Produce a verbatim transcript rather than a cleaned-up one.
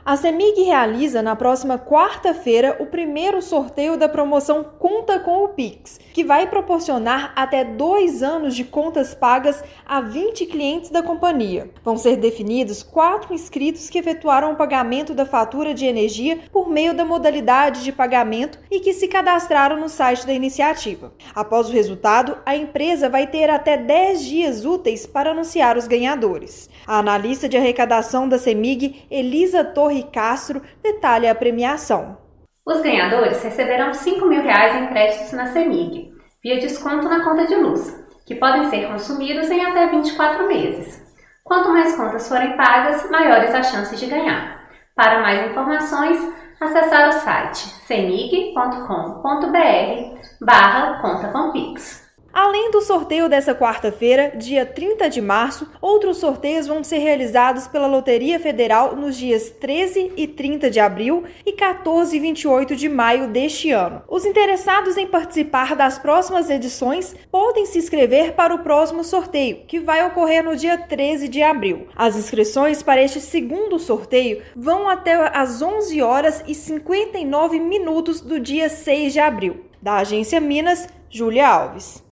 A CEMIG realiza na próxima quarta-feira o primeiro sorteio da promoção Conta com o Pix, que vai proporcionar até dois anos de contas pagas a vinte clientes da companhia. Vão ser definidos quatro inscritos que efetuaram o pagamento da fatura de energia por meio da modalidade de pagamento e que se cadastraram no site da iniciativa. Após o resultado, a empresa vai ter até dez dias úteis para anunciar os ganhadores. A analista de arrecadação da CEMIG, Elisa Torre Castro, detalha a premiação. Os ganhadores receberão cinco mil reais em créditos na CEMIG, via desconto na conta de luz, que podem ser consumidos em até vinte e quatro meses. Quanto mais contas forem pagas, maiores as chances de ganhar. Para mais informações, acessar o site cemig ponto com ponto br barra conta com pix. Além do sorteio dessa quarta-feira, dia trinta de março, outros sorteios vão ser realizados pela Loteria Federal nos dias treze e trinta de abril e quatorze e vinte e oito de maio deste ano. Os interessados em participar das próximas edições podem se inscrever para o próximo sorteio, que vai ocorrer no dia treze de abril. As inscrições para este segundo sorteio vão até às onze horas e cinquenta e nove minutos do dia seis de abril. Da Agência Minas, Júlia Alves.